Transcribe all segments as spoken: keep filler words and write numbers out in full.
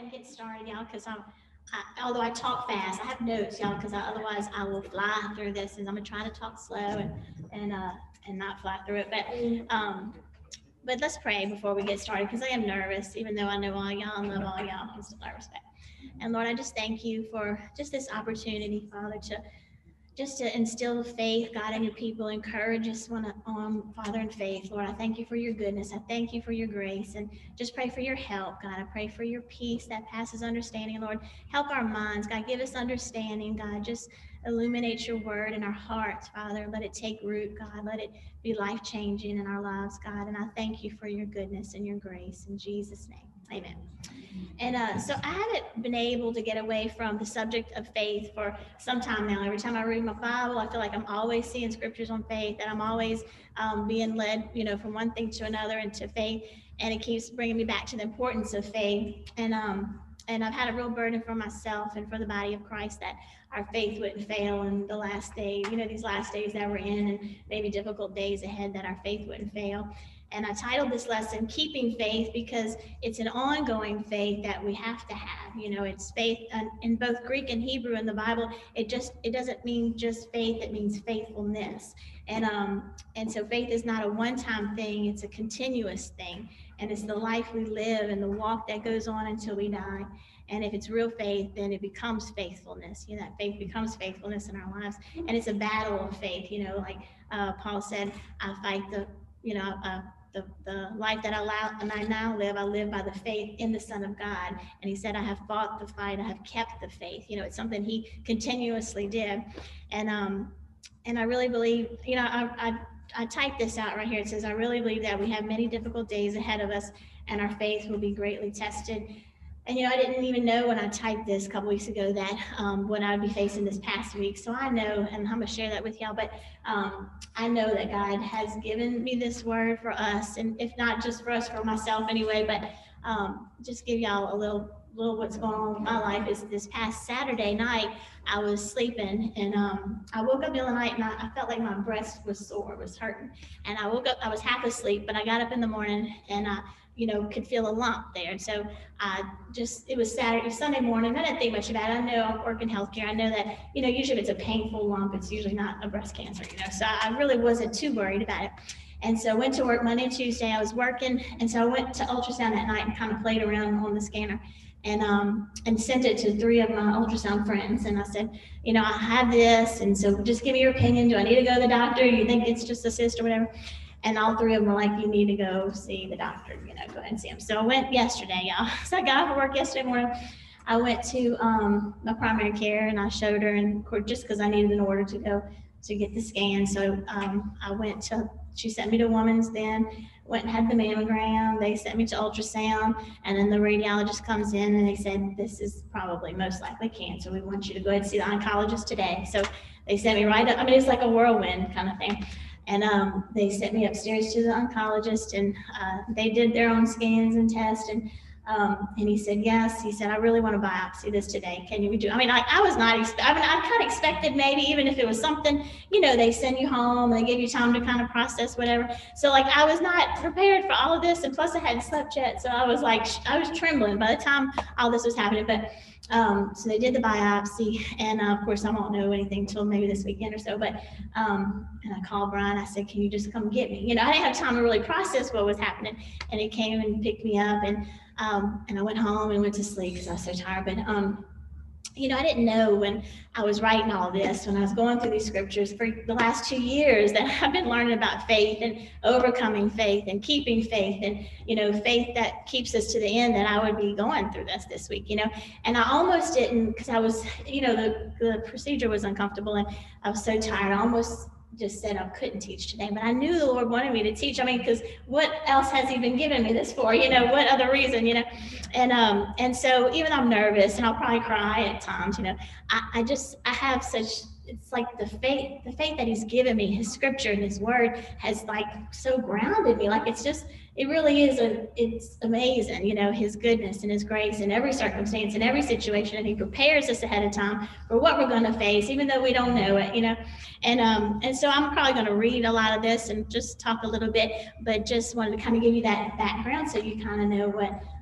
ahead and get started, y'all, because I'm, I, although I talk fast, I have notes, y'all, because otherwise I will fly through this, and I'm gonna try to talk slow and and uh and not fly through it. But um, but let's pray before we get started, because I am nervous, even though I know all y'all and love all y'all. I'm still I respect. And Lord, I just thank you for just this opportunity, Father, to just to instill faith, God, in your people, encourage us, one um, Father, in faith. Lord, I thank you for your goodness. I thank you for your grace, and just pray for your help, God. I pray for your peace that passes understanding, Lord. Help our minds, God. Give us understanding, God. Just illuminate your word in our hearts, Father. Let it take root, God. Let it be life-changing in our lives, God. And I thank you for your goodness and your grace. In Jesus' name, amen. And uh, so I haven't been able to get away from the subject of faith for some time now. Every time I read my Bible, I feel like I'm always seeing scriptures on faith, and I'm always um, being led, you know, from one thing to another into faith, and it keeps bringing me back to the importance of faith. And um, and I've had a real burden for myself and for the body of Christ that our faith wouldn't fail in the last days, you know, these last days that we're in, and maybe difficult days ahead, that our faith wouldn't fail. And I titled this lesson, Keeping Faith, because it's an ongoing faith that we have to have. You know, it's faith in both Greek and Hebrew in the Bible. It just, it doesn't mean just faith, it means faithfulness. And um, and so faith is not a one-time thing, it's a continuous thing. And it's the life we live and the walk that goes on until we die. And if it's real faith, then it becomes faithfulness. You know, that faith becomes faithfulness in our lives. And it's a battle of faith, you know, like uh, Paul said, I fight the, you know, uh, The, the life that I, allow, and I now live, I live by the faith in the Son of God. And he said, I have fought the fight, I have kept the faith. You know, it's something he continuously did. And um, and I really believe, you know, I, I, I typed this out right here. It says, I really believe that we have many difficult days ahead of us, and our faith will be greatly tested. And, you know, I didn't even know when I typed this a couple weeks ago that um, what I would be facing this past week. So I know, and I'm going to share that with y'all, but um, I know that God has given me this word for us, and if not just for us, for myself anyway, but um, just give y'all a little, little what's going on with my life. Is this past Saturday night, I was sleeping, and um, I woke up the other night, and I, I felt like my breast was sore, was hurting. And I woke up, I was half asleep, but I got up in the morning, and I you know, could feel a lump there. And so I just, it was Saturday, Sunday morning. I didn't think much about it. I know I work in healthcare. I know that, you know, usually if it's a painful lump, it's usually not a breast cancer, you know, so I really wasn't too worried about it. And so I went to work Monday and Tuesday. I was working. And so I went to ultrasound that night and kind of played around on the scanner, and um, and sent it to three of my ultrasound friends. And I said, you know, I have this. And so just give me your opinion. Do I need to go to the doctor? You think it's just a cyst or whatever? And all three of them were like, you need to go see the doctor, you know, go ahead and see him. So I went yesterday, y'all. So I got off of work yesterday morning. I went to um, my primary care, and I showed her, and just because I needed an order to go to get the scan. So um, I went to, she sent me to Women's then, went and had the mammogram. They sent me to ultrasound, and then the radiologist comes in, and they said, this is probably most likely cancer. We want you to go ahead and see the oncologist today. So they sent me right up. I mean, it's like a whirlwind kind of thing. And um, they sent me upstairs to the oncologist, and uh, they did their own scans and tests. And um, and he said, yes. He said, I really want to biopsy this today. Can you do? I mean, I, I was not. Expe- I mean, I kind of expected maybe, even if it was something, you know, they send you home and they give you time to kind of process whatever. So like, I was not prepared for all of this, and plus I hadn't slept yet, so I was like, I was trembling by the time all this was happening. But Um, so they did the biopsy, and uh, of course I won't know anything until maybe this weekend or so, but um, and I called Brian. I said, can you just come get me? You know, I didn't have time to really process what was happening, and he came and picked me up, and um, and I went home and went to sleep because I was so tired. But um, you know, I didn't know when I was writing all this, when I was going through these scriptures for the last two years, that I've been learning about faith and overcoming faith and keeping faith, and, you know, faith that keeps us to the end, that I would be going through this this week, you know. And I almost didn't, because I was, you know, the, the procedure was uncomfortable, and I was so tired. I almost just said I couldn't teach today, but I knew the Lord wanted me to teach. I mean, because what else has he been giving me this for? You know, what other reason, you know? And um, and so even though I'm nervous, and I'll probably cry at times, you know, I, I just, I have such, it's like the faith, the faith that he's given me, his scripture and his word has like so grounded me. Like, it's just, it really is, a, it's amazing, you know, his goodness and his grace in every circumstance, in every situation. And he prepares us ahead of time for what we're going to face, even though we don't know it, you know. And um, and so I'm probably going to read a lot of this and just talk a little bit, but just wanted to kind of give you that background so you kind of know what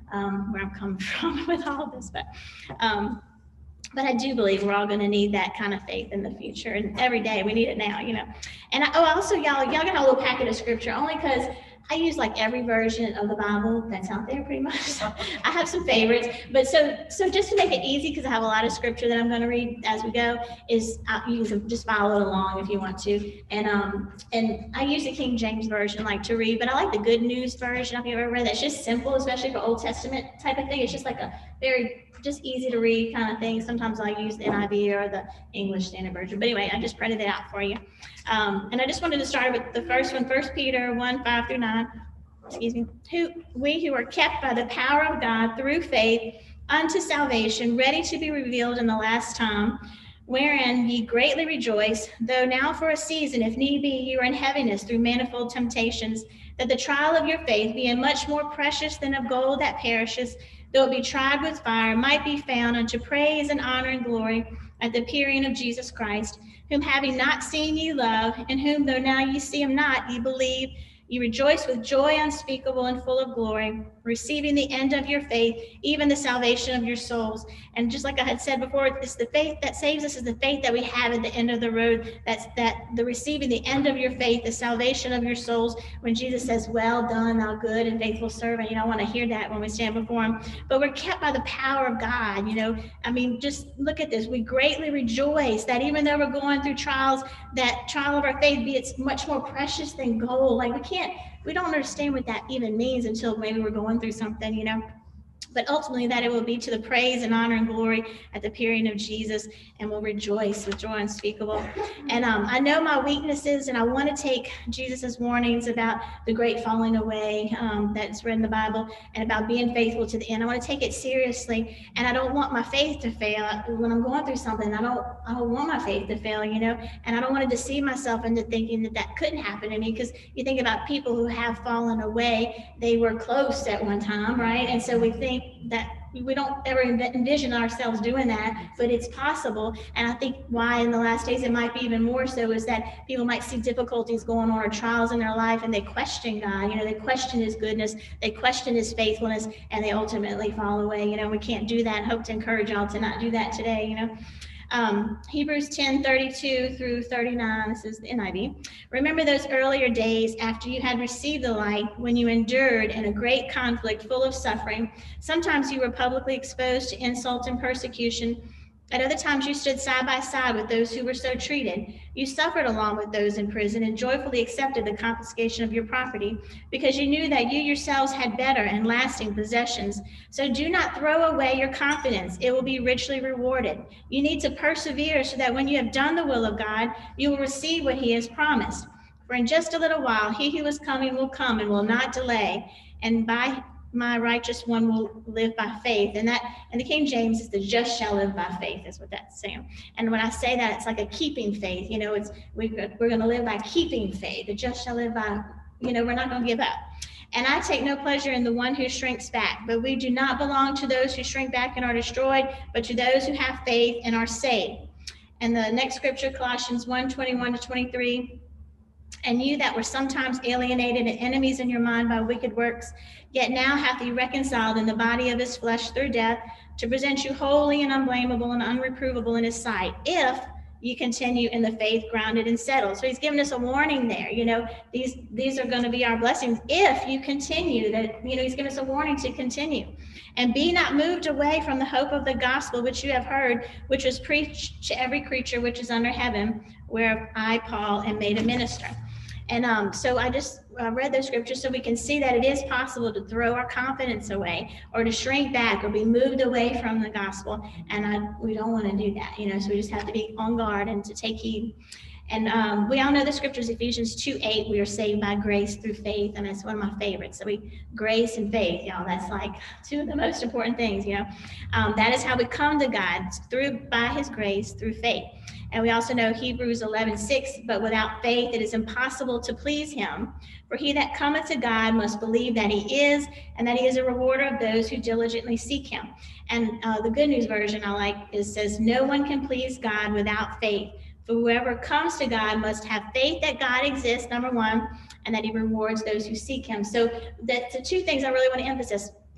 um, where I'm coming from with all of this. But um, but I do believe we're all going to need that kind of faith in the future, and every day we need it now, you know. And I, oh, also y'all, y'all got a little packet of scripture only because I use like every version of the Bible that's out there pretty much. So I have some favorites, but so so just to make it easy, because I have a lot of scripture that I'm going to read as we go, is uh, you can just follow it along if you want to. And um and I use the King James version like to read, but I like the Good News version. If you've ever read that, it's just simple, especially for Old Testament type of thing. It's just like a very just easy to read kind of thing. Sometimes I use the N I V or the English Standard Version. But anyway, I just printed it out for you. Um, and I just wanted to start with the first one, First Peter one, five through nine. Excuse me. Who we who are kept by the power of God through faith unto salvation, ready to be revealed in the last time, wherein ye greatly rejoice, though now for a season, if need be, you are in heaviness through manifold temptations, that the trial of your faith, being much more precious than of gold that perishes, though it be tried with fire, might be found unto praise and honor and glory at the appearing of Jesus Christ, whom having not seen ye love, in whom though now ye see him not, ye believe, ye rejoice with joy unspeakable and full of glory, receiving the end of your faith, even the salvation of your souls. And just like I had said before, it's the faith that saves us is the faith that we have at the end of the road. That's that the receiving the end of your faith, the salvation of your souls. When Jesus says, well done, thou good and faithful servant, you know, I want to hear that when we stand before him. But we're kept by the power of God, you know. I mean, just look at this. We greatly rejoice that even though we're going through trials, that trial of our faith, be it's much more precious than gold. Like we can't, we don't understand what that even means until maybe we're going through something, you know. But ultimately that it will be to the praise and honor and glory at the appearing of Jesus, and we'll rejoice with joy unspeakable. And um, I know my weaknesses, and I want to take Jesus's warnings about the great falling away um, that's read in the Bible, and about being faithful to the end. I want to take it seriously, and I don't want my faith to fail when I'm going through something. I don't, I don't want my faith to fail, you know, and I don't want to deceive myself into thinking that that couldn't happen to me, because you think about people who have fallen away, they were close at one time, right? And so we think that we don't ever envision ourselves doing that, but it's possible. And I think why in the last days it might be even more so is that people might see difficulties going on or trials in their life, and they question God, you know, they question his goodness, they question his faithfulness, and they ultimately fall away. You know, we can't do that. Hope to encourage y'all to not do that today, you know. Um, Hebrews ten, thirty-two through thirty-nine, this is the N I V. Remember those earlier days after you had received the light, when you endured in a great conflict full of suffering. Sometimes you were publicly exposed to insult and persecution. At other times you stood side by side with those who were so treated. You suffered along with those in prison and joyfully accepted the confiscation of your property, because you knew that you yourselves had better and lasting possessions. So do not throw away your confidence. It will be richly rewarded. You need to persevere so that when you have done the will of God, you will receive what he has promised. For in just a little while, he who is coming will come and will not delay. And by my righteous one will live by faith. And that, and the King James is the just shall live by faith, is what that's saying. And when I say that, it's like a keeping faith, you know, it's, we, we're going to live by keeping faith. The just shall live by, you know, we're not going to give up. And I take no pleasure in the one who shrinks back, but we do not belong to those who shrink back and are destroyed, but to those who have faith and are saved. And the next scripture, Colossians one, twenty-one to twenty-three. And you that were sometimes alienated and enemies in your mind by wicked works, yet now hath he reconciled in the body of his flesh through death, to present you holy and unblameable and unreprovable in his sight, if you continue in the faith, grounded and settled. So he's giving us a warning there. You know, these these are going to be our blessings if you continue. That, you know, he's giving us a warning to continue. And be not moved away from the hope of the gospel which you have heard, which was preached to every creature which is under heaven, where I, Paul, am made a minister. And um, so I just uh, read those scriptures so we can see that it is possible to throw our confidence away, or to shrink back, or be moved away from the gospel. And I, we don't want to do that, you know, so we just have to be on guard and to take heed. And um, we all know the scriptures, Ephesians two eight, we are saved by grace through faith. And that's one of my favorites. So we, grace and faith, y'all, that's like two of the most important things, you know. Um, that is how we come to God, through by his grace, through faith. And we also know Hebrews eleven six, but without faith it is impossible to please him. For he that cometh to God must believe that he is, and that he is a rewarder of those who diligently seek him. And uh, the Good News version I like is says, no one can please God without faith. For whoever comes to God must have faith that God exists, number one, and that he rewards those who seek him. So that's the two things I really want to emphasize.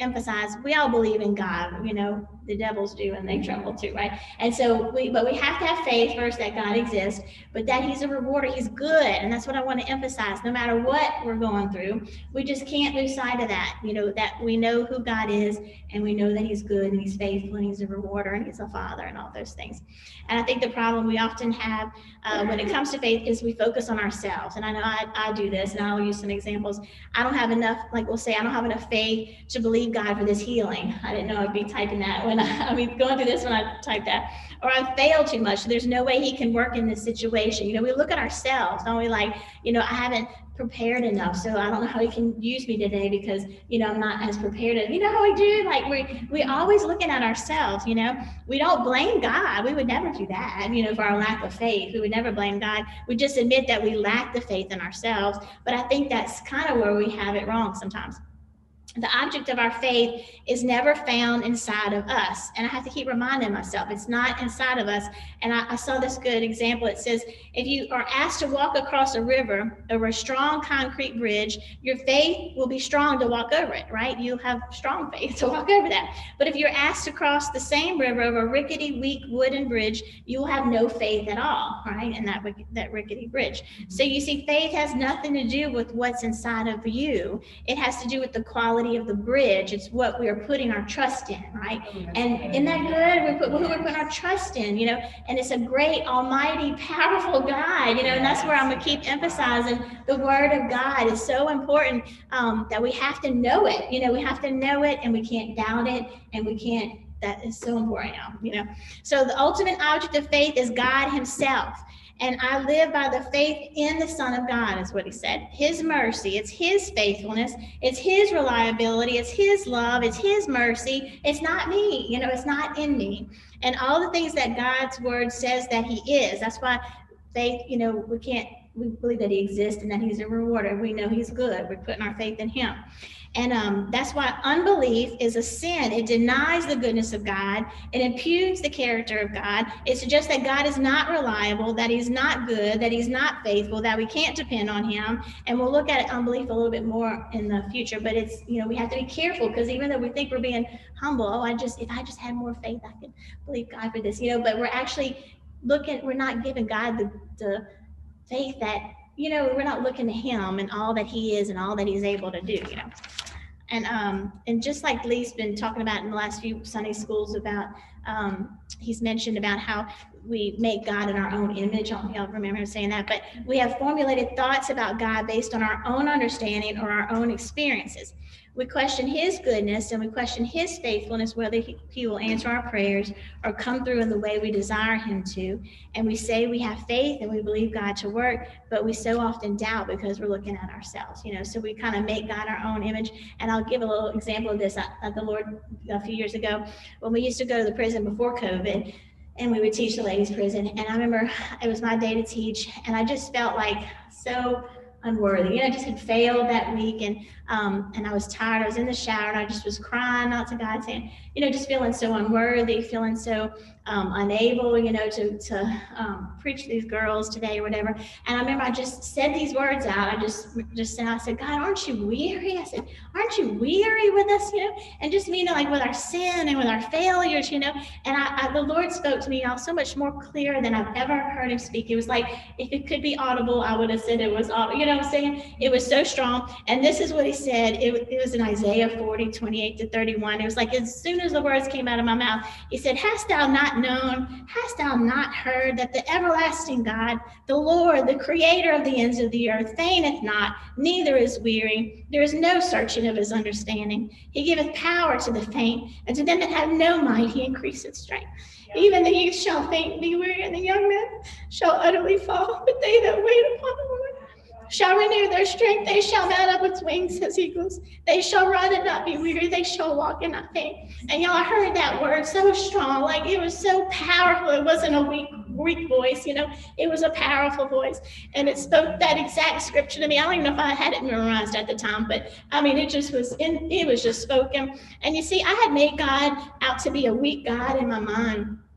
emphasize, we all believe in God, you know, the devils do and they tremble too, right? And so we, but we have to have faith first that God exists, but that he's a rewarder, he's good. And that's what I want to emphasize. No matter what we're going through, we just can't lose sight of that, you know, that we know who God is and we know that he's good and he's faithful and he's a rewarder and he's a father and all those things. And I think the problem we often have uh, when it comes to faith is we focus on ourselves. And I know I, I do this, and I'll use some examples. I don't have enough, like we'll say, I don't have enough faith to believe God for this healing. I didn't know I'd be typing that when I, I mean, going through this when I typed that. Or I failed too much. So there's no way he can work in this situation. You know, we look at ourselves, don't we? Like, you know, I haven't prepared enough, so I don't know how he can use me today because, you know, I'm not as prepared as, you know how we do? Like, we we always looking at ourselves, you know? We don't blame God. We would never do that, you know, for our lack of faith. We would never blame God. We just admit that we lack the faith in ourselves. But I think that's kind of where we have it wrong sometimes. The object of our faith is never found inside of us. And I have to keep reminding myself, it's not inside of us. And I, I saw this good example. It says, if you are asked to walk across a river over a strong concrete bridge, your faith will be strong to walk over it, right? You have strong faith to walk over that. But if you're asked to cross the same river over a rickety, weak wooden bridge, you will have no faith at all, right? In that, that rickety bridge. So you see, faith has nothing to do with what's inside of you. It has to do with the quality of the bridge. It's what we are putting our trust in, right? And isn't that good? We put who we're putting our trust in, you know, and it's a great, almighty, powerful God, you know, and that's where I'm gonna keep emphasizing the word of God is so important um, that we have to know it, you know, we have to know it and we can't doubt it and we can't, that is so important now, you know. So the ultimate object of faith is God himself. And I live by the faith in the Son of God, is what he said. His mercy, it's his faithfulness, it's his reliability, it's his love, it's his mercy. It's not me, you know, it's not in me. And all the things that God's word says that he is. That's why faith, you know, we can't, we believe that he exists and that he's a rewarder. We know he's good. We're putting our faith in him. And um, that's why unbelief is a sin. It denies the goodness of God. It impugns the character of God. It suggests that God is not reliable, that he's not good, that he's not faithful, that we can't depend on him. And we'll look at unbelief a little bit more in the future. But it's, you know, we have to be careful because even though we think we're being humble, oh, I just, if I just had more faith, I could believe God for this, you know, but we're actually looking, we're not giving God the, the faith that, you know, we're not looking to him and all that he is and all that he's able to do, you know. And um, and just like Lee's been talking about in the last few Sunday schools about, um, he's mentioned about how we make God in our own image. I don't remember him saying that, but we have formulated thoughts about God based on our own understanding or our own experiences. We question his goodness and we question his faithfulness, whether he, he will answer our prayers or come through in the way we desire him to. And we say we have faith and we believe God to work, but we so often doubt because we're looking at ourselves, you know, so we kind of make God our own image. And I'll give a little example of this at the Lord a few years ago when we used to go to the prison before COVID. And we would teach the ladies' prison. And I remember it was my day to teach. And I just felt like so unworthy. You know, I just had failed that week. And um, and I was tired. I was in the shower and I just was crying out to God saying, you know, just feeling so unworthy, feeling so um, unable, you know, to, to um, preach to these girls today or whatever. And I remember I just said these words out. I just, just said, I said, God, aren't you weary? I said, aren't you weary with us, you know? And just, you know, like with our sin and with our failures, you know? And I, I the Lord spoke to me all so much more clear than I've ever heard him speak. It was like, if it could be audible, I would have said it was audible. You know what I'm saying? It was so strong. And this is what he said. It, it was in Isaiah forty, twenty-eight to thirty-one. It was like, as soon as the words came out of my mouth, he said, hast thou not known, hast thou not heard that the everlasting God, the Lord, the creator of the ends of the earth, fainteth not, neither is weary. There is no searching of his understanding. He giveth power to the faint, and to them that have no might he increaseth strength. Even the youth shall faint and be weary, and the young men shall utterly fall. But they that wait upon the Lord shall renew their strength. They shall mount up with wings as eagles. They shall run and not be weary. They shall walk and not faint. And y'all heard that word so strong, like it was so powerful. It wasn't a weak, weak voice, you know. It was a powerful voice, and it spoke that exact scripture to me. I don't even know if I had it memorized at the time, but I mean, it just was in. It was just spoken. And you see, I had made God out to be a weak God in my mind.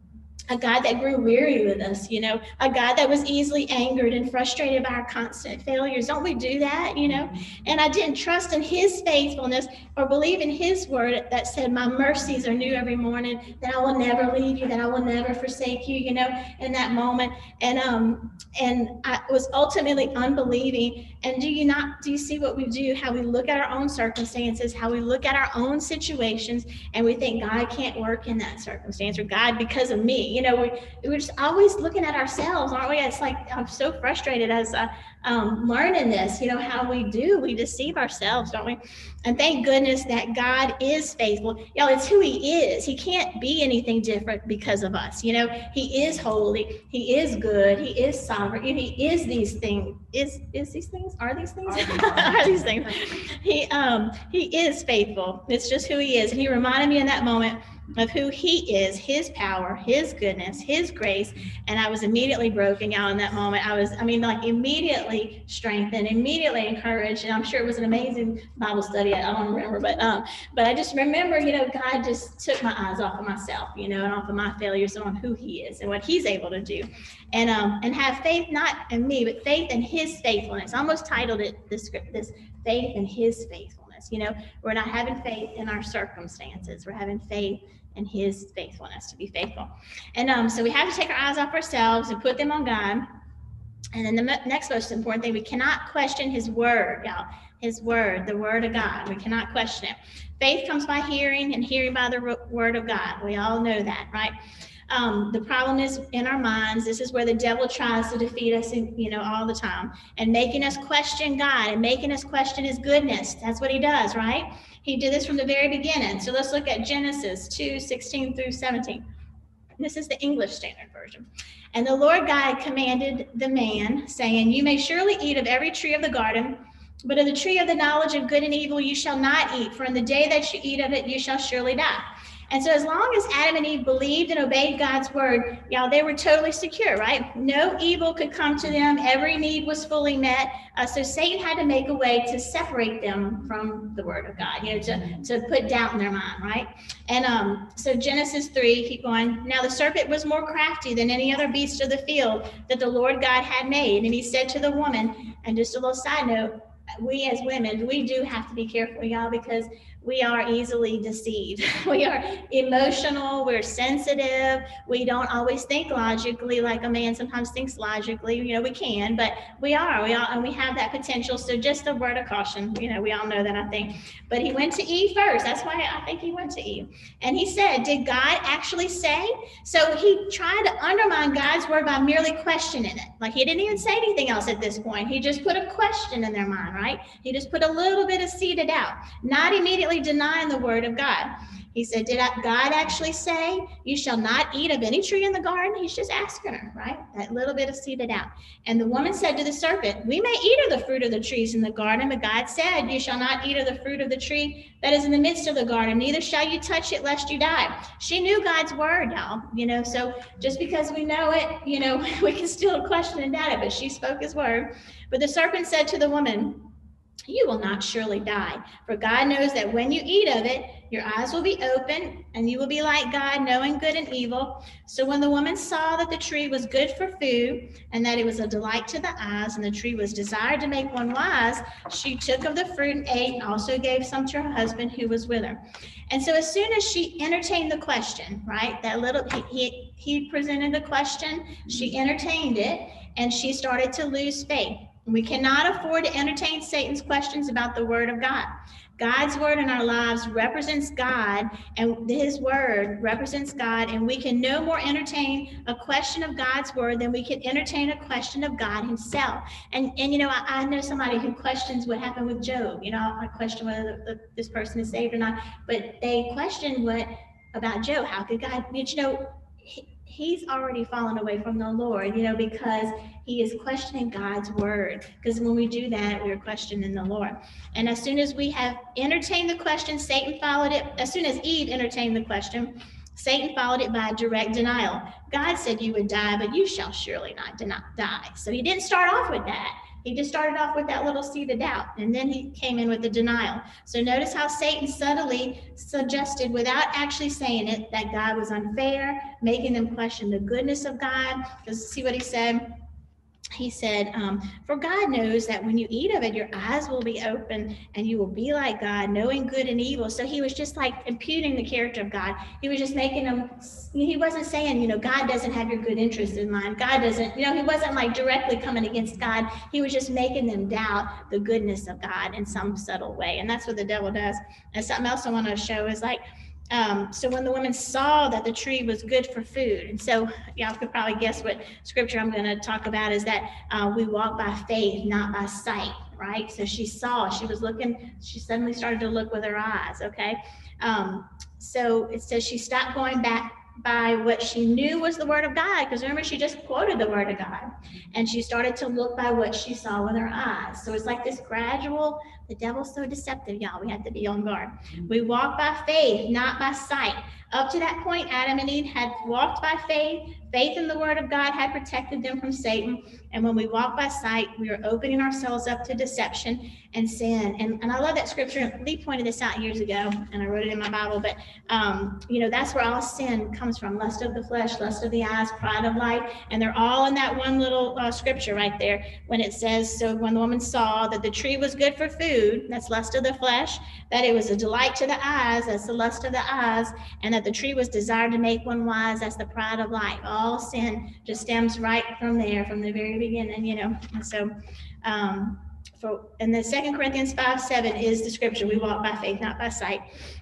a God that grew weary with us, you know, a God that was easily angered and frustrated by our constant failures. Don't we do that, you know? And I didn't trust in his faithfulness or believe in his word that said, my mercies are new every morning, that I will never leave you, that I will never forsake you, you know, in that moment. And um, and I was ultimately unbelieving. And do you not, do you see what we do, how we look at our own circumstances, how we look at our own situations, and we think God can't work in that circumstance, or God, because of me, you know, we, we're just always looking at ourselves, aren't we? It's like, I'm so frustrated as uh, um, learning this, you know, how we do, we deceive ourselves, don't we? And thank goodness that God is faithful. Y'all, it's who he is. He can't be anything different because of us. You know, he is holy. He is good. He is sovereign. He is these things. Is is these things? Are these things? Are these things? He um he is faithful. It's just who he is. And he reminded me in that moment of who he is, his power, his goodness, his grace. And I was immediately broken out in that moment. I was, I mean, like immediately strengthened, immediately encouraged. And I'm sure it was an amazing Bible study. I don't remember, but um, but I just remember, you know, God just took my eyes off of myself, you know, and off of my failures and on who he is and what he's able to do. And um and have faith not in me, but faith in his faithfulness. I almost titled it this script, this faith in his faithfulness. You know, we're not having faith in our circumstances. We're having faith in his faithfulness, to be faithful. And um, so we have to take our eyes off ourselves and put them on God. And then the next most important thing, we cannot question his word, y'all. His word, the word of God. We cannot question it. Faith comes by hearing, and hearing by the word of God. We all know that, right? Um, the problem is in our minds. This is where the devil tries to defeat us, in, you know, all the time, and making us question God and making us question his goodness. That's what he does, right? He did this from the very beginning. So let's look at Genesis two, sixteen through seventeen. This is the English Standard Version. And the Lord God commanded the man, saying, you may surely eat of every tree of the garden, but of the tree of the knowledge of good and evil you shall not eat, for in the day that you eat of it, you shall surely die. And so as long as Adam and Eve believed and obeyed God's word, y'all, they were totally secure, right? No evil could come to them. Every need was fully met. Uh, so Satan had to make a way to separate them from the word of God, you know, to, to put doubt in their mind, right? And um, so Genesis three, keep going. Now the serpent was more crafty than any other beast of the field that the Lord God had made. And he said to the woman, and just a little side note, we as women, we do have to be careful, y'all, because we are easily deceived. We are emotional, we're sensitive, we don't always think logically like a man sometimes thinks logically. You know, we can, but we are, we all, and we have that potential. So just a word of caution, you know, we all know that, I think. But he went to Eve first. That's why I think he went to Eve. And he said, did God actually say? So he tried to undermine God's word by merely questioning it. Like he didn't even say anything else at this point. He just put a question in their mind, right? He just put a little bit of seed of doubt, not immediately denying the word of God. He said, did God actually say, you shall not eat of any tree in the garden? He's just asking her, right? That little bit of seed of doubt. And the woman said to the serpent, we may eat of the fruit of the trees in the garden, but God said, you shall not eat of the fruit of the tree that is in the midst of the garden, neither shall you touch it lest you die. She knew God's word, y'all, you know, so just because we know it, you know, we can still question and doubt it, but she spoke his word. But the serpent said to the woman, you will not surely die, for God knows that when you eat of it, your eyes will be open, and you will be like God, knowing good and evil. So when the woman saw that the tree was good for food, and that it was a delight to the eyes, and the tree was desired to make one wise, she took of the fruit and ate, and also gave some to her husband who was with her. And so as soon as she entertained the question, right, that little, he, he, he presented the question, she entertained it, and she started to lose faith. We cannot afford to entertain Satan's questions about the word of God. God's word in our lives represents God, and his word represents God, and we can no more entertain a question of God's word than we can entertain a question of God himself. And, and you know, I, I know somebody who questions what happened with Job. You know, I question whether the, the, this person is saved or not, but they question what about Job. How could God, you know, he, he's already fallen away from the Lord, you know, because he is questioning God's word. Because when we do that, we're questioning the Lord. And as soon as we have entertained the question, Satan followed it. As soon as Eve entertained the question, Satan followed it by direct denial. God said you would die, but you shall surely not die. So he didn't start off with that. He just started off with that little seed of doubt, and then he came in with the denial. So notice how Satan subtly suggested, without actually saying it, that God was unfair, making them question the goodness of God. Because see what he said? He said, um, for God knows that when you eat of it, your eyes will be open and you will be like God, knowing good and evil. So he was just like imputing the character of God. He was just making them, he wasn't saying, you know, God doesn't have your good interest in mind. God doesn't, you know, he wasn't like directly coming against God. He was just making them doubt the goodness of God in some subtle way. And that's what the devil does. And something else I want to show is like, Um, so when the woman saw that the tree was good for food, and so y'all could probably guess what scripture I'm going to talk about is that uh, we walk by faith, not by sight, right? So she saw, she was looking, she suddenly started to look with her eyes, okay? Um, so it says she stopped going back by what she knew was the word of God, because remember, she just quoted the word of God, and she started to look by what she saw with her eyes. So it's like this gradual, the devil's so deceptive, y'all, we have to be on guard. We walk by faith, not by sight. Up to that point, Adam and Eve had walked by faith. Faith in the word of God had protected them from Satan. And when we walk by sight, we are opening ourselves up to deception and sin. And, and I love that scripture. Lee pointed this out years ago, and I wrote it in my Bible. But, um, you know, that's where all sin comes from. Lust of the flesh, lust of the eyes, pride of life. And they're all in that one little uh, scripture right there when it says, so when the woman saw that the tree was good for food, that's lust of the flesh, that it was a delight to the eyes, that's the lust of the eyes, and that the tree was desired to make one wise, that's the pride of life. All sin just stems right from there, from the very beginning, you know. And so, um, for and the Second Corinthians five seven is the scripture. We walk by faith, not by sight.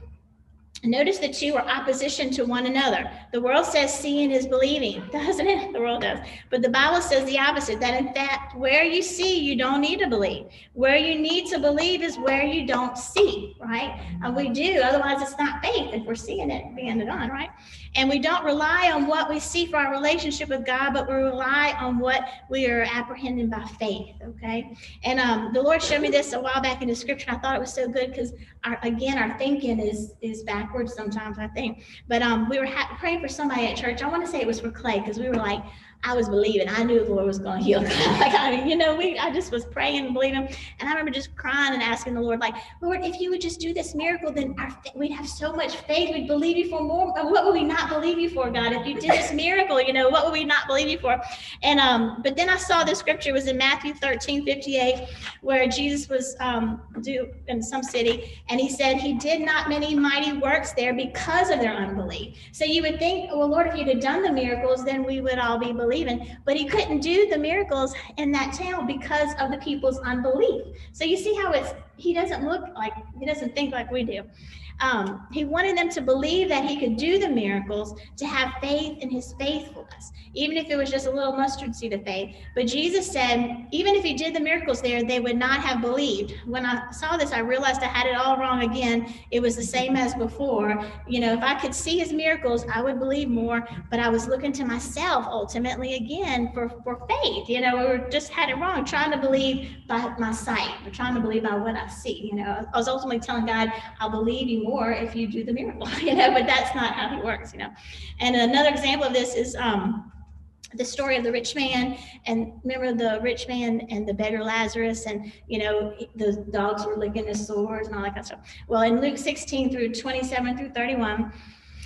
Notice the two are opposition to one another. The world says seeing is believing, doesn't it? The world does. But the Bible says the opposite, that in fact, where you see, you don't need to believe. Where you need to believe is where you don't see, right? And we do, otherwise it's not faith if we're seeing it being done, right? And we don't rely on what we see for our relationship with God, but we rely on what we are apprehending by faith, okay? And um, the Lord showed me this a while back in the scripture. I thought it was so good because, our, again, our thinking is is backwards sometimes, I think. But um, we were ha- praying for somebody at church. I want to say it was for Clay, because we were like, I was believing. I knew the Lord was going to heal. like, I mean, you know, we I just was praying and believing. And I remember just crying and asking the Lord, like, Lord, if you would just do this miracle, then our, we'd have so much faith. We'd believe you for more. What would we not believe you for, God? If you did this miracle, you know, what would we not believe you for? And um, but then I saw the scripture was in Matthew thirteen fifty-eight, where Jesus was um, do in some city, and he said he did not many mighty works there because of their unbelief. So you would think, well, Lord, if you'd have done the miracles, then we would all be believing. But he couldn't do the miracles in that town because of the people's unbelief. So you see how it's, he doesn't look like, he doesn't think like we do. Um, he wanted them to believe that he could do the miracles, to have faith in his faithfulness, even if it was just a little mustard seed of faith. But Jesus said, even if he did the miracles there, they would not have believed. When I saw this, I realized I had it all wrong again. It was the same as before. You know, if I could see his miracles, I would believe more, but I was looking to myself ultimately again for, for faith. You know, we were just had it wrong, trying to believe by my sight, or trying to believe by what I see. You know, I was ultimately telling God, I'll believe you more if you do the miracle, you know, but that's not how he works, you know. And another example of this is um, the story of the rich man. And remember the rich man and the beggar Lazarus, and, you know, the dogs were licking his sores and all that kind of stuff. Well, in Luke sixteen through twenty-seven through thirty-one,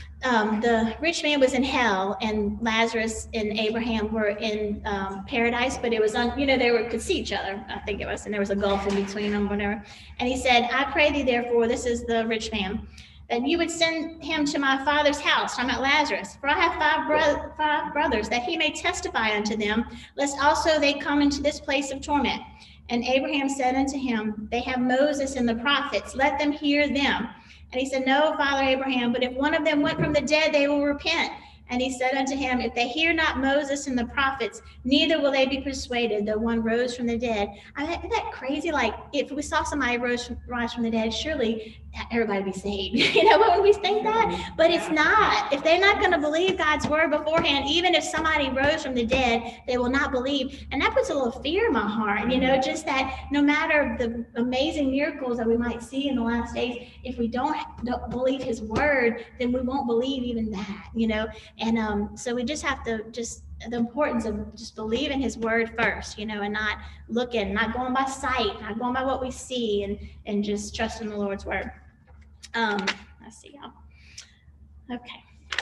Um, the rich man was in hell, and Lazarus and Abraham were in um, paradise, but it was on, you know, they were could see each other, I think it was, and there was a gulf in between them, whatever. And he said, I pray thee, therefore, this is the rich man, that you would send him to my father's house, talking about Lazarus, for I have five, bro- five brothers, that he may testify unto them, lest also they come into this place of torment. And Abraham said unto him, they have Moses and the prophets, let them hear them. And he said, no, Father Abraham, but if one of them went from the dead, they will repent. And he said unto him, if they hear not Moses and the prophets, neither will they be persuaded, though one rose from the dead. I mean, isn't that crazy? Like, if we saw somebody rose from, rise from the dead, surely everybody would be saved. You know, when we think that? But it's not. If they're not going to believe God's word beforehand, even if somebody rose from the dead, they will not believe. And that puts a little fear in my heart, you know, just that no matter the amazing miracles that we might see in the last days, if we don't, don't believe his word, then we won't believe even that, you know. And um, so we just have to just, the importance of just believing his word first, you know, and not looking, not going by sight, not going by what we see, and, and just trusting the Lord's word. Um, let's see, y'all. Okay.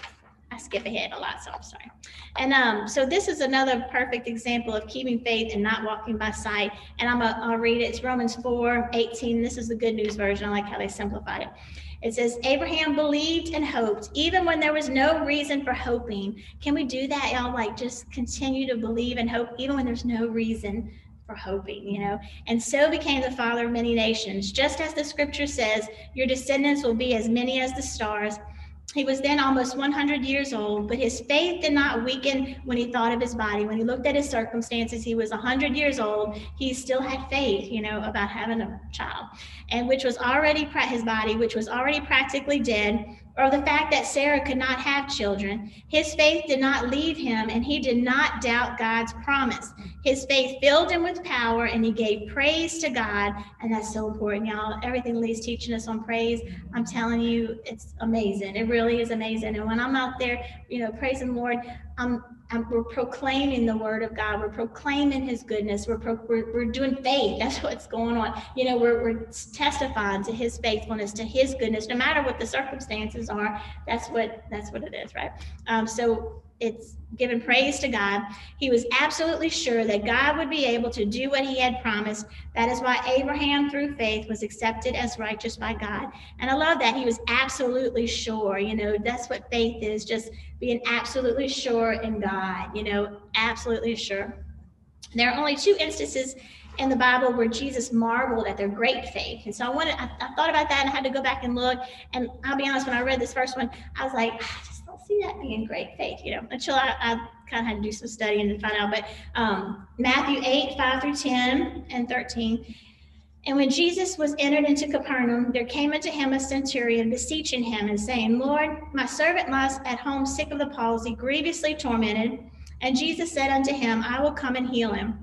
I skip ahead a lot, so I'm sorry. And um, so this is another perfect example of keeping faith and not walking by sight. And I'm a, I'll read it. It's Romans four eighteen. This is the Good News version. I like how they simplified it. It says, Abraham believed and hoped, even when there was no reason for hoping. Can we do that, y'all? Like, just continue to believe and hope, even when there's no reason for hoping, you know? And so became the father of many nations. Just as the scripture says, your descendants will be as many as the stars. He was then almost one hundred years old, but his faith did not weaken when he thought of his body. When he looked at his circumstances, he was one hundred years old. He still had faith, you know, about having a child, and which was already, his body, which was already practically dead, or the fact that Sarah could not have children. His faith did not leave him, and he did not doubt God's promise. His faith filled him with power, and he gave praise to God, and that's so important, y'all. Everything Lee's teaching us on praise, I'm telling you, it's amazing. It really is amazing. And when I'm out there, you know, praising the Lord, I'm, I'm we're proclaiming the word of God. We're proclaiming his goodness. We're, pro, we're, we're doing faith. That's what's going on. You know, we're, we're testifying to his faithfulness, to his goodness, no matter what the circumstances are. That's what, that's what it is, right? Um, so it's giving praise to God. He was absolutely sure that God would be able to do what he had promised. That is why Abraham, through faith, was accepted as righteous by God. And I love that. He was absolutely sure. You know, that's what faith is, just being absolutely sure in God, you know, absolutely sure. There are only two instances in the Bible where Jesus marveled at their great faith. And so I wanted, I, I thought about that, and I had to go back and look. And I'll be honest, when I read this first one, I was like, I just don't see that being great faith, you know, until I, I kind of had to do some studying to find out. But um, Matthew eight, five through ten and thirteen. And when Jesus was entered into Capernaum, there came unto him a centurion, beseeching him and saying, Lord, my servant lies at home sick of the palsy, grievously tormented. And Jesus said unto him, I will come and heal him.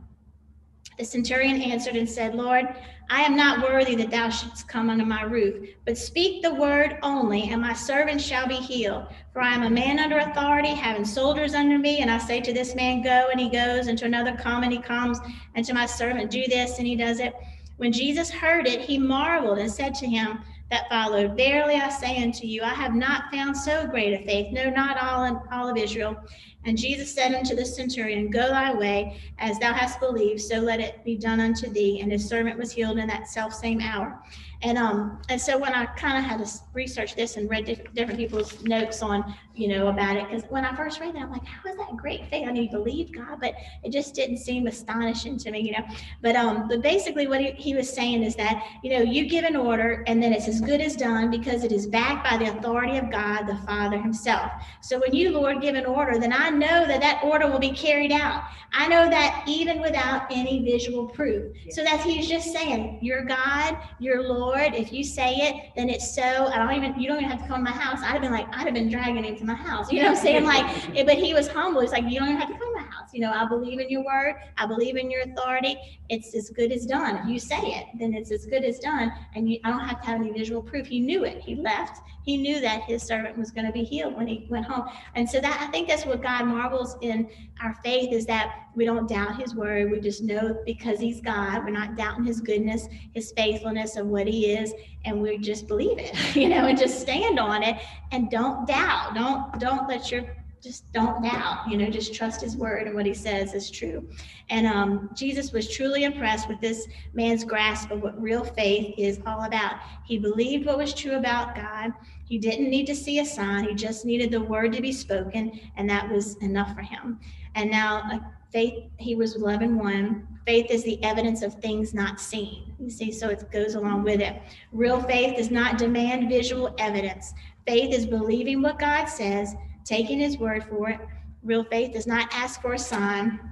The centurion answered and said, Lord, I am not worthy that thou shouldst come under my roof, but speak the word only, and my servant shall be healed. For I am a man under authority, having soldiers under me, and I say to this man, go, and he goes, and to another, come, and he comes, and to my servant, do this, and he does it. When Jesus heard it, he marveled and said to him that followed, verily I say unto you, I have not found so great a faith, no, not all in all of Israel. And Jesus said unto the centurion, go thy way, as thou hast believed, so let it be done unto thee. And his servant was healed in that self same hour. And um, and so when I kind of had to research this and read different, different people's notes on, you know, about it, because when I first read that, I'm like, how is that great faith? I mean, he believed God, but it just didn't seem astonishing to me, you know. But um, but basically what he, he was saying is that, you know, you give an order, and then it's as good as done because it is backed by the authority of God, the Father himself. So when you, Lord, give an order, then I know that that order will be carried out. I know that even without any visual proof. So that he's just saying, you're God, you're Lord. If you say it, then it's so. I don't even, you don't even have to come to my house. I'd have been like, I'd have been dragging him to my house. You know what I'm saying? Like, but he was humble. It's like, you don't even have to come to my house. You know, I believe in your word. I believe in your authority. It's as good as done. If you say it, then it's as good as done. And you, I don't have to have any visual proof. He knew it. He left. He knew that his servant was going to be healed when he went home. And so that, I think that's what God marvels in our faith, is that we don't doubt his word. We just know because he's God. We're not doubting his goodness, his faithfulness of what he is. And we just believe it, you know, and just stand on it and don't doubt. Don't, don't let your, just don't doubt, you know, just trust his word and what he says is true. And um, Jesus was truly impressed with this man's grasp of what real faith is all about. He believed what was true about God. He didn't need to see a sign. He just needed the word to be spoken, and that was enough for him. And now uh, faith, Hebrews eleven one, faith is the evidence of things not seen. You see, so it goes along with it. Real faith does not demand visual evidence. Faith is believing what God says, taking his word for it. Real faith does not ask for a sign.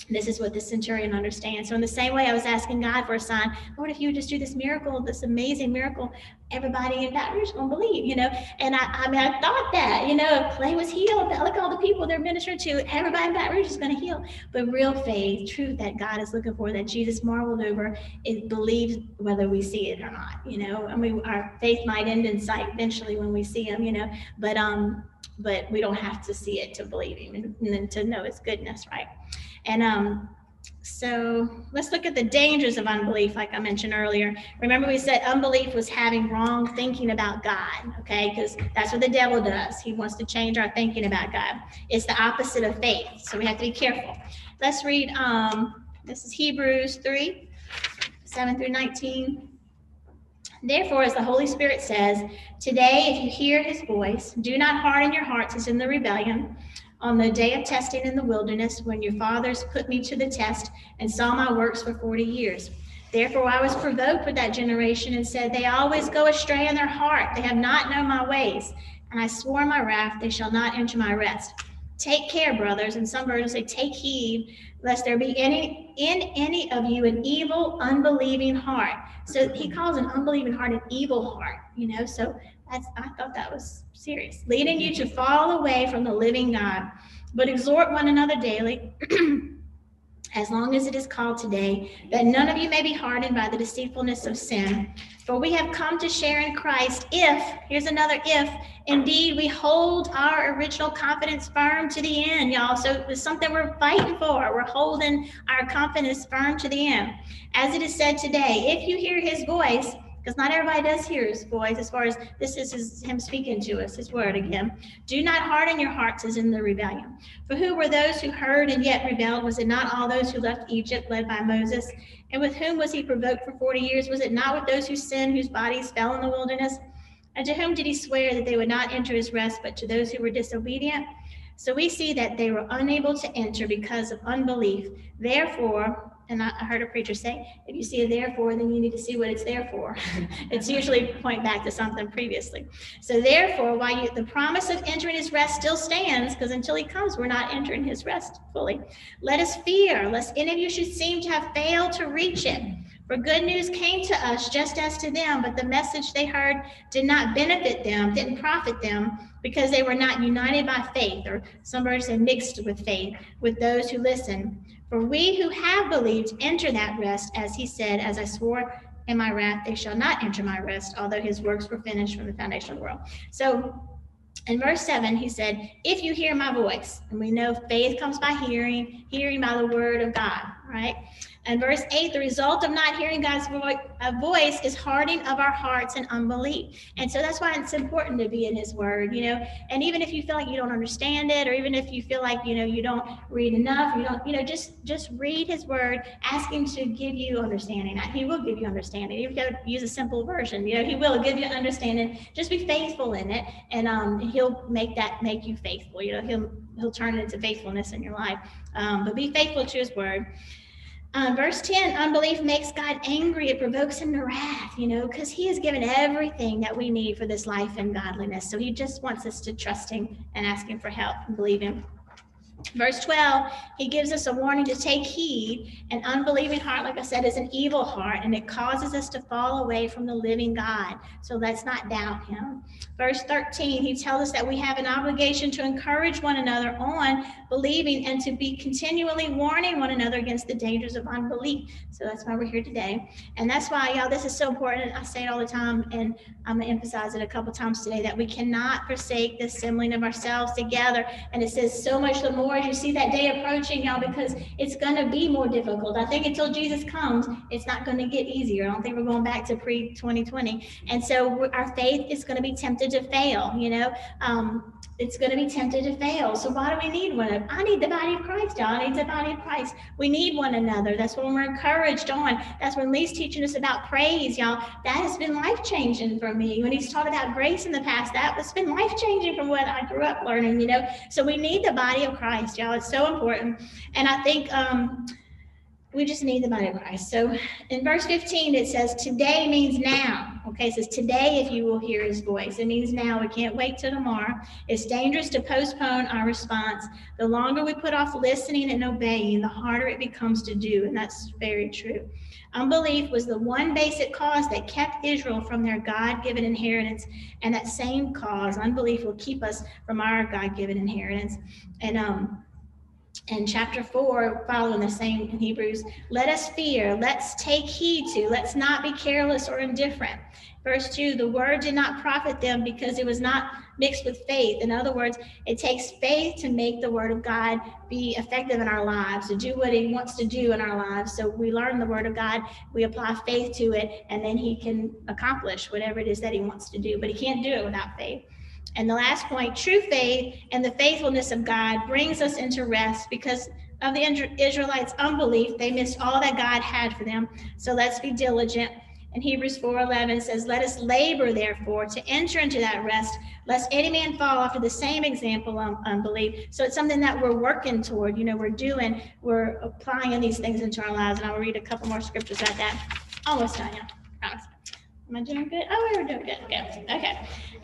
This is what the centurion understands. So in the same way I was asking God for a sign, Lord, if you would just do this miracle, this amazing miracle, everybody in Baton Rouge is going to believe, you know. And I, I mean, I thought that, you know, if Clay was healed, look at all the people they're ministering to, everybody in Baton Rouge is going to heal. But real faith, truth that God is looking for, that Jesus marveled over, is believed whether we see it or not, you know. I mean, our faith might end in sight eventually when we see him, you know, but um, but we don't have to see it to believe him and, and then to know his goodness, right? And um, so let's look at the dangers of unbelief, like I mentioned earlier. Remember, we said unbelief was having wrong thinking about God, okay? Because that's what the devil does. He wants to change our thinking about God. It's the opposite of faith, so we have to be careful. Let's read, um, this is Hebrews three, seven through nineteen. Therefore, as the Holy Spirit says, today, if you hear his voice, do not harden your hearts as in the rebellion on the day of testing in the wilderness, when your fathers put me to the test and saw my works for forty years. Therefore I was provoked with that generation and said, they always go astray in their heart. They have not known my ways. And I swore in my wrath, they shall not enter my rest. Take care, brothers, and some versions say, take heed, lest there be any in any of you an evil, unbelieving heart. So he calls an unbelieving heart an evil heart, you know, so that's, I thought that was serious. Leading you to fall away from the living God, but exhort one another daily, as long as it is called today, that none of you may be hardened by the deceitfulness of sin. For we have come to share in Christ if, here's another if, indeed we hold our original confidence firm to the end, y'all. So it's something we're fighting for. We're holding our confidence firm to the end. As it is said today, if you hear his voice, because not everybody does hear his voice, as far as this is his, him speaking to us, his word again. Do not harden your hearts as in the rebellion. For who were those who heard and yet rebelled? Was it not all those who left Egypt, led by Moses? And with whom was he provoked for forty years? Was it not with those who sinned, whose bodies fell in the wilderness? And to whom did he swear that they would not enter his rest, but to those who were disobedient? So we see that they were unable to enter because of unbelief. Therefore, and I heard a preacher say, if you see a therefore, then you need to see what it's there for. It's usually point back to something previously. So therefore, while you, the promise of entering his rest still stands, because until he comes, we're not entering his rest fully. Let us fear, lest any of you should seem to have failed to reach it. For good news came to us just as to them, but the message they heard did not benefit them, didn't profit them, because they were not united by faith, or some versions say mixed with faith, with those who listened. For we who have believed enter that rest, as he said, as I swore in my wrath, they shall not enter my rest, although his works were finished from the foundation of the world. So in verse seven, he said, if you hear my voice, and we know faith comes by hearing, hearing by the word of God, right? And verse eight, the result of not hearing God's vo- uh, voice is hardening of our hearts and unbelief. And so that's why it's important to be in his word, you know, and even if you feel like you don't understand it, or even if you feel like, you know, you don't read enough, you don't, you know, just, just read his word, ask him to give you understanding. He will give you understanding. You've got to use a simple version, you know, he will give you understanding. Just be faithful in it. And um, he'll make that, make you faithful, you know, he'll, he'll turn it into faithfulness in your life. Um, but be faithful to his word. Um, verse ten, unbelief makes God angry. It provokes him to wrath, you know, because he has given everything that we need for this life and godliness. So he just wants us to trust him and ask him for help and believe him. Verse twelve, he gives us a warning to take heed. An unbelieving heart, like I said, is an evil heart, and it causes us to fall away from the living God. So let's not doubt him. Verse thirteen, he tells us that we have an obligation to encourage one another on believing and to be continually warning one another against the dangers of unbelief. So that's why we're here today. And that's why, y'all, this is so important. I say it all the time, and I'm going to emphasize it a couple times today, that we cannot forsake the assembling of ourselves together. And it says so much the more as you see that day approaching, y'all, because it's going to be more difficult. I think until Jesus comes, it's not going to get easier. I don't think we're going back to pre twenty twenty. And so our faith is going to be tempted to fail, you know. Um, it's going to be tempted to fail. So why do we need one another? I need the body of Christ, y'all. I need the body of Christ. We need one another. That's when we're encouraged on. That's when Lee's teaching us about praise, y'all. That has been life-changing for me. When he's taught about grace in the past, that has been life-changing from what I grew up learning, you know. So we need the body of Christ, y'all. It's so important. And I think um, we just need the body of Christ. So in verse fifteen, it says, today means now, Okay, it says, today if you will hear his voice. It means now. We can't wait till tomorrow. It's dangerous to postpone our response. The longer we put off listening and obeying, the harder it becomes to do. And that's very true. Unbelief was the one basic cause that kept Israel from their God-given inheritance. And that same cause, unbelief, will keep us from our God-given inheritance. And um, in chapter four, following the same in Hebrews, let us fear, let's take heed to, let's not be careless or indifferent. Verse two, the word did not profit them because it was not mixed with faith. In other words, it takes faith to make the word of God be effective in our lives, to do what he wants to do in our lives. So we learn the word of God, we apply faith to it, and then he can accomplish whatever it is that he wants to do. But he can't do it without faith. And the last point, true faith and the faithfulness of God brings us into rest. Because of the Israelites' unbelief, they missed all that God had for them. So let's be diligent. And Hebrews four eleven says, let us labor, therefore, to enter into that rest, lest any man fall after the same example of unbelief. So it's something that we're working toward, you know, we're doing, we're applying these things into our lives. And I'll read a couple more scriptures like that. Almost done, yeah, promise. Am I doing good? Oh, we're doing good. Good. Okay.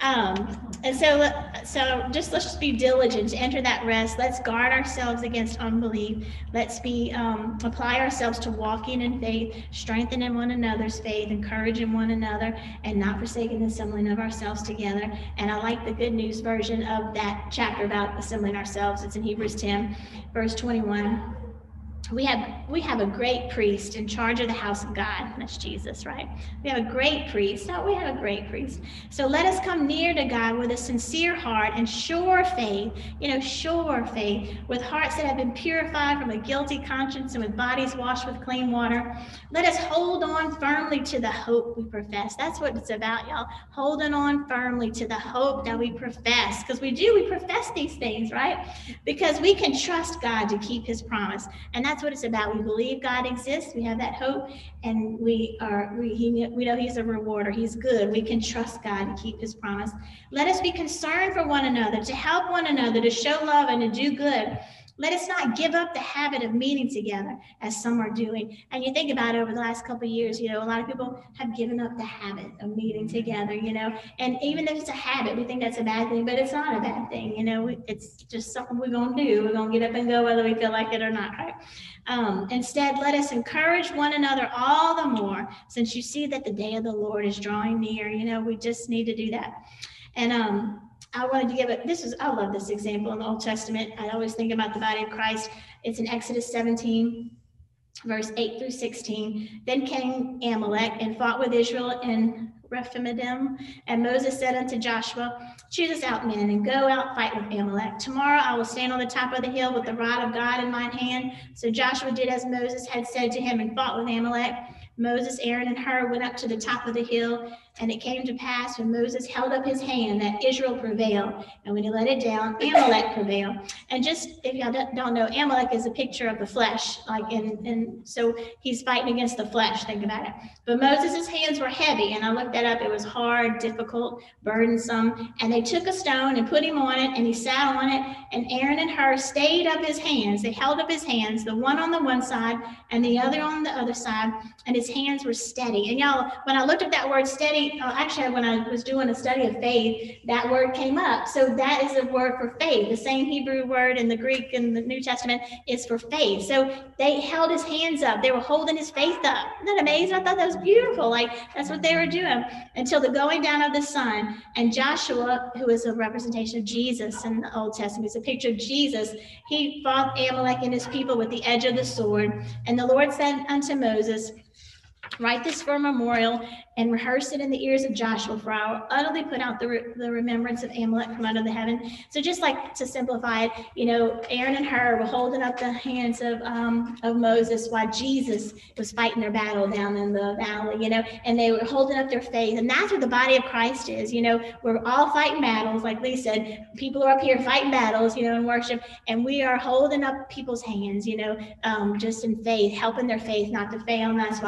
Um, and so, so just let's just be diligent to enter that rest. Let's guard ourselves against unbelief. Let's be um, apply ourselves to walking in faith, strengthening one another's faith, encouraging one another, and not forsaking the assembling of ourselves together. And I like the Good News version of that chapter about assembling ourselves. It's in Hebrews ten, verse twenty-one. We have we have a great priest in charge of the house of God. That's Jesus, right? We have a great priest. Oh, we have a great priest. So let us come near to God with a sincere heart and sure faith, you know, sure faith, with hearts that have been purified from a guilty conscience and with bodies washed with clean water. Let us hold on firmly to the hope we profess. That's what it's about, y'all. Holding on firmly to the hope that we profess. Because we do, we profess these things, right? Because we can trust God to keep his promise. And that's what it's about. We believe God exists. We have that hope, and we are we he, we know he's a rewarder. He's good. We can trust God to keep his promise. Let us be concerned for one another, to help one another, to show love and to do good. Let us not give up the habit of meeting together as some are doing. And you think about it, over the last couple of years, you know, a lot of people have given up the habit of meeting together, you know, and even if it's a habit, we think that's a bad thing, but it's not a bad thing. You know, it's just something we're going to do. We're going to get up and go whether we feel like it or not, right? Um, instead, let us encourage one another all the more, since you see that the day of the Lord is drawing near. You know, we just need to do that. And, um, I wanted to give it, this is, I love this example in the Old Testament. I always think about the body of Christ. It's in Exodus seventeen, verse eight through sixteen. Then came Amalek and fought with Israel in Rephidim. And Moses said unto Joshua, choose us out men and go out fight with Amalek. Tomorrow I will stand on the top of the hill with the rod of God in mine hand. So Joshua did as Moses had said to him and fought with Amalek. Moses, Aaron, and Hur went up to the top of the hill, and it came to pass when Moses held up his hand that Israel prevailed, and when he let it down, Amalek prevailed. And just, if y'all don't know, Amalek is a picture of the flesh, like in, and so he's fighting against the flesh, think about it. But Moses' hands were heavy, and I looked that up. It was hard, difficult, burdensome, and they took a stone and put him on it, and he sat on it, and Aaron and Hur stayed up his hands. They held up his hands, the one on the one side and the other on the other side, and his hands were steady. And y'all, when I looked at that word steady, uh, actually when I was doing a study of faith, that word came up. So that is a word for faith. The same Hebrew word in the Greek in the New Testament is for faith. So they held his hands up. They were holding his faith up. Isn't that amazing? I thought that was beautiful. Like, that's what they were doing until the going down of the sun. And Joshua, who is a representation of Jesus in the Old Testament, it's a picture of Jesus. He fought Amalek and his people with the edge of the sword. And the Lord said unto Moses, write this for a memorial and rehearse it in the ears of Joshua, for I will utterly put out the, re- the remembrance of Amalek from under the heaven. So just like to simplify it, you know, Aaron and Hur were holding up the hands of um, of Moses while Jesus was fighting their battle down in the valley, you know, and they were holding up their faith. And that's what the body of Christ is, you know, we're all fighting battles. Like Lee said, people are up here fighting battles, you know, in worship, and we are holding up people's hands, you know, um, just in faith, helping their faith not to fail. And that's why the body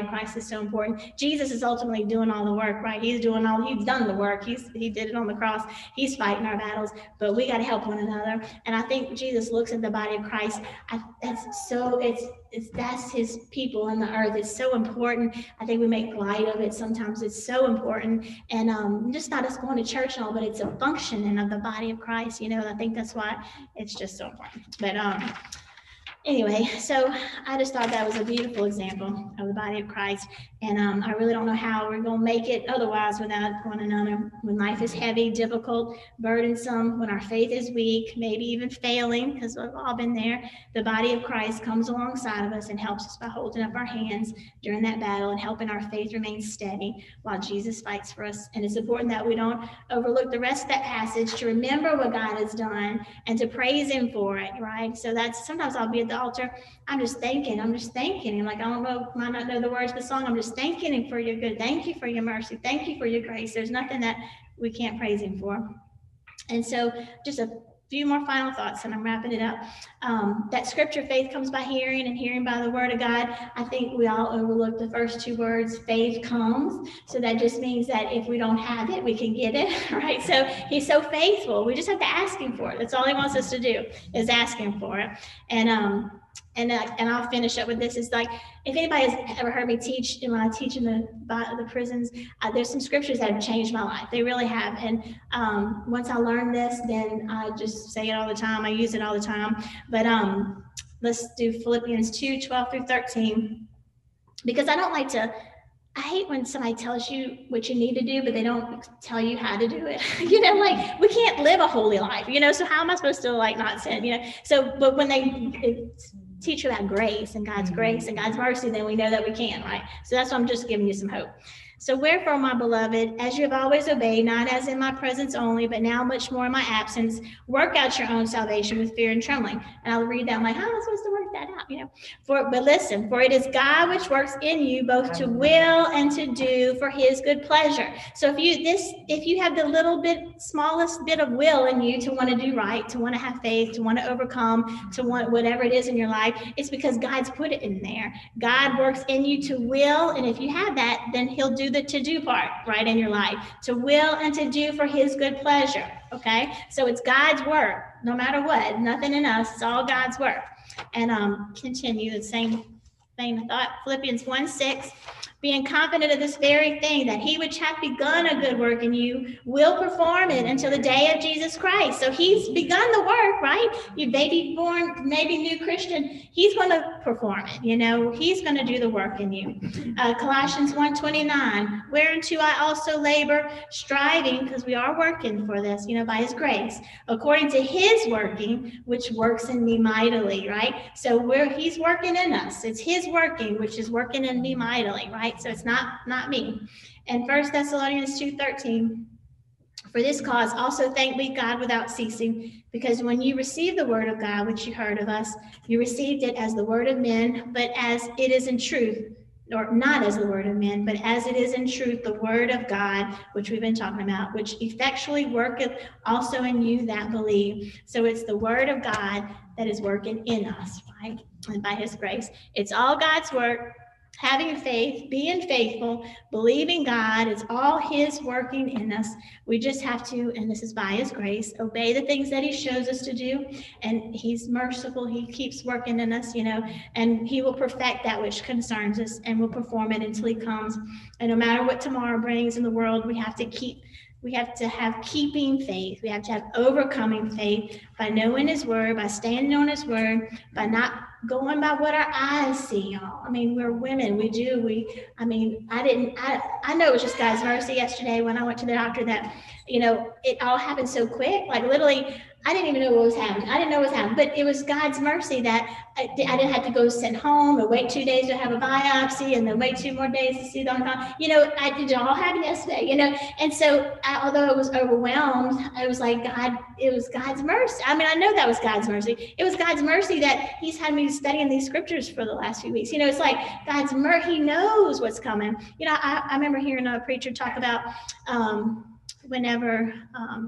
of Christ is so important. Jesus is ultimately doing all the work, right? He's doing all, he's done the work. He's, he did it on the cross. He's fighting our battles, but we got to help one another. And I think Jesus looks at the body of Christ. I, that's so, it's, it's, that's his people on the earth. It's so important. I think we make light of it. Sometimes it's so important. And um, just not us going to church and all, but it's a functioning of the body of Christ, you know, and I think that's why it's just so important. But um, anyway, so I just thought that was a beautiful example of the body of Christ. And um, I really don't know how we're going to make it otherwise without one another. When life is heavy, difficult, burdensome, when our faith is weak, maybe even failing, because we've all been there, the body of Christ comes alongside of us and helps us by holding up our hands during that battle and helping our faith remain steady while Jesus fights for us. And it's important that we don't overlook the rest of that passage, to remember what God has done and to praise him for it, right? So that's, sometimes I'll be at the altar, I'm just thanking, I'm just thanking him. Like, I don't know, might not know the words of the song, I'm just thanking him for your good. Thank you for your mercy. Thank you for your grace. There's nothing that we can't praise him for. And so just a few more final thoughts and I'm wrapping it up. Um, that scripture, faith comes by hearing and hearing by the word of God. I think we all overlook the first two words, faith comes. So that just means that if we don't have it, we can get it, right? So he's so faithful. We just have to ask him for it. That's all he wants us to do, is ask him for it. And, um, And uh, and I'll finish up with this. Is like, if anybody has ever heard me teach, and when I teach in the the prisons, uh, there's some scriptures that have changed my life. They really have. And um, once I learned this, then I just say it all the time. I use it all the time. But um, let's do Philippians two, twelve through thirteen, because I don't like to. I hate when somebody tells you what you need to do, but they don't tell you how to do it. You know, like, we can't live a holy life, you know, so how am I supposed to, like, not sin, you know? So, but when they it's, teach you about grace and God's grace and God's mercy, then we know that we can, right? So that's why I'm just giving you some hope. So wherefore, my beloved, as you have always obeyed, not as in my presence only, but now much more in my absence, work out your own salvation with fear and trembling. And I'll read that, I'm like, how am I supposed to work that out? You know, for but listen, for it is God which works in you both to will and to do for his good pleasure. So if you this if you have the little bit smallest bit of will in you to want to do right, to want to have faith, to want to overcome, to want whatever it is in your life, it's because God's put it in there. God works in you to will, and if you have that, then he'll do the to-do part, right, in your life, to will and to do for his good pleasure, okay? So it's God's work, no matter what, nothing in us, it's all God's work. And um, continue the same thing I thought, Philippians one six, being confident of this very thing, that he which hath begun a good work in you will perform it until the day of Jesus Christ. So he's begun the work, right? You baby born, maybe new Christian, he's going to perform it, you know, he's going to do the work in you. Uh, Colossians one twenty-nine, whereunto I also labor, striving, because we are working for this, you know, by his grace, according to his working, which works in me mightily, right? So we're, he's working in us. It's his working, which is working in me mightily, right? So it's not, not me. And First Thessalonians two thirteen, for this cause also thank we God without ceasing, because when you received the word of God, which you heard of us, you received it as the word of men, but as it is in truth, or not as the word of men, but as it is in truth, the word of God, which we've been talking about, which effectually worketh also in you that believe. So it's the word of God that is working in us, right? And by his grace, it's all God's work. Having faith, being faithful, believing God, it's all his working in us. We just have to, and this is by his grace, obey the things that he shows us to do. And he's merciful. He keeps working in us, you know, and he will perfect that which concerns us and will perform it until he comes. And no matter what tomorrow brings in the world, we have to keep We have to have keeping faith. We have to have overcoming faith by knowing his word, by standing on his word, by not going by what our eyes see, y'all. I mean, we're women. We do. We, I mean, I didn't, I, I know it was just God's mercy yesterday when I went to the doctor that, you know, it all happened so quick. Like literally, I didn't even know what was happening. I didn't know what was happening, but it was God's mercy that I, I didn't have to go sit home and wait two days to have a biopsy and then wait two more days to see the oncology. You know, I did it all happen yesterday, you know? And so I, although I was overwhelmed, I was like, God, it was God's mercy. I mean, I know that was God's mercy. It was God's mercy that he's had me studying these scriptures for the last few weeks. You know, it's like God's mercy, he knows what's coming. You know, I, I remember hearing a preacher talk about um, whenever, um,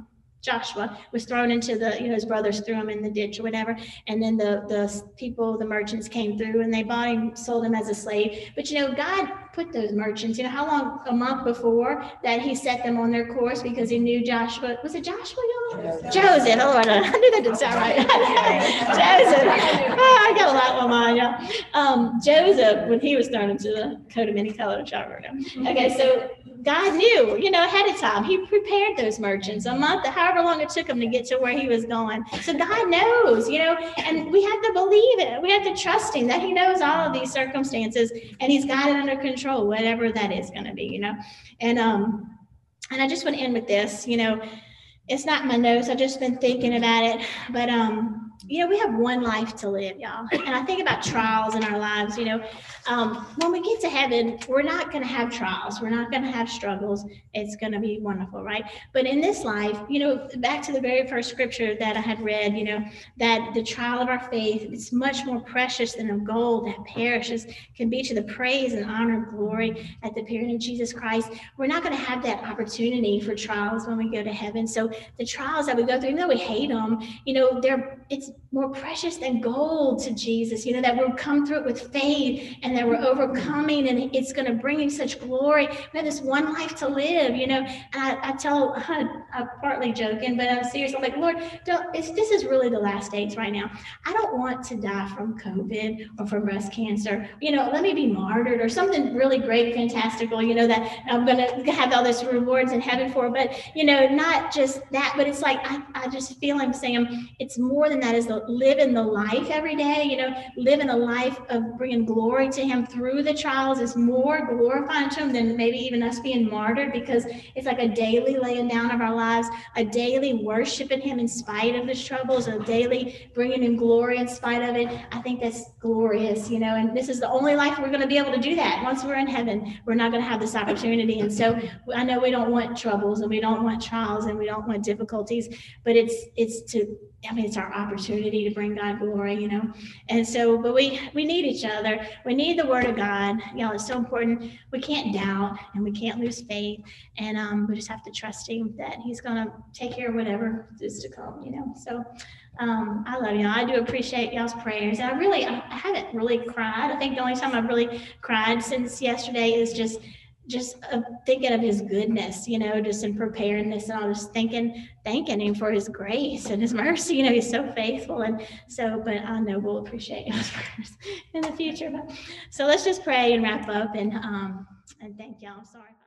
Joshua was thrown into the, you know, his brothers threw him in the ditch or whatever. And then the, the people, the merchants came through and they bought him, sold him as a slave. But, you know, God put those merchants, you know, how long, a month before that he set them on their course because he knew Joshua, was it Joshua? Joseph. Joseph. Oh, I knew that didn't sound right. Joseph. Oh, I got a lot on mine, y'all. Um, Joseph, when he was thrown into the coat of many colored shower. Okay, so God knew, you know, ahead of time. He prepared those merchants a month, however long it took him to get to where he was going. So God knows, you know, and we have to believe it. We have to trust him that he knows all of these circumstances and he's got it under control, whatever that is going to be, you know. And um, and I just want to end with this, you know, it's not in my notes. I've just been thinking about it, but um, you know, we have one life to live, y'all. And I think about trials in our lives, you know, um, when we get to heaven, we're not going to have trials. We're not going to have struggles. It's going to be wonderful, right? But in this life, you know, back to the very first scripture that I had read, you know, that the trial of our faith is much more precious than of gold that perishes, can be to the praise and honor and glory at the appearing of Jesus Christ. We're not going to have that opportunity for trials when we go to heaven. So the trials that we go through, even though we hate them, you know, they're it's more precious than gold to Jesus, you know, that we'll come through it with faith and that we're overcoming and it's going to bring him such glory. We have this one life to live, you know, and I, I tell, I'm partly joking, but I'm serious. I'm like, Lord, don't, if this is really the last days right now, I don't want to die from COVID or from breast cancer, you know, let me be martyred or something really great, fantastical, you know, that I'm going to have all this rewards in heaven for, but, you know, not just that, but it's like, I, I just feel I'm saying it's more than that, is the live in the life every day, you know, live in a life of bringing glory to him through the trials is more glorifying to him than maybe even us being martyred, because it's like a daily laying down of our lives, a daily worshiping him in spite of the troubles, a daily bringing him glory in spite of it. I think that's glorious, you know, and this is the only life we're going to be able to do that. Once we're in heaven, we're not going to have this opportunity. And so I know we don't want troubles and we don't want trials and we don't want difficulties, but it's, it's to, I mean, it's our opportunity to bring God glory, you know? And so, but we, we need each other. We need the word of God. You know, it's so important. We can't doubt and we can't lose faith. And um, we just have to trust him that he's going to take care of whatever is to come, you know? So um, I love y'all. I do appreciate y'all's prayers. And I really, I haven't really cried. I think the only time I've really cried since yesterday is just just uh, thinking of his goodness, you know, just in preparedness, and I was thinking, thanking him for his grace and his mercy, you know, he's so faithful. And so, but I know we'll appreciate his prayers in the future. But, so let's just pray and wrap up and, um, and thank y'all. I'm sorry.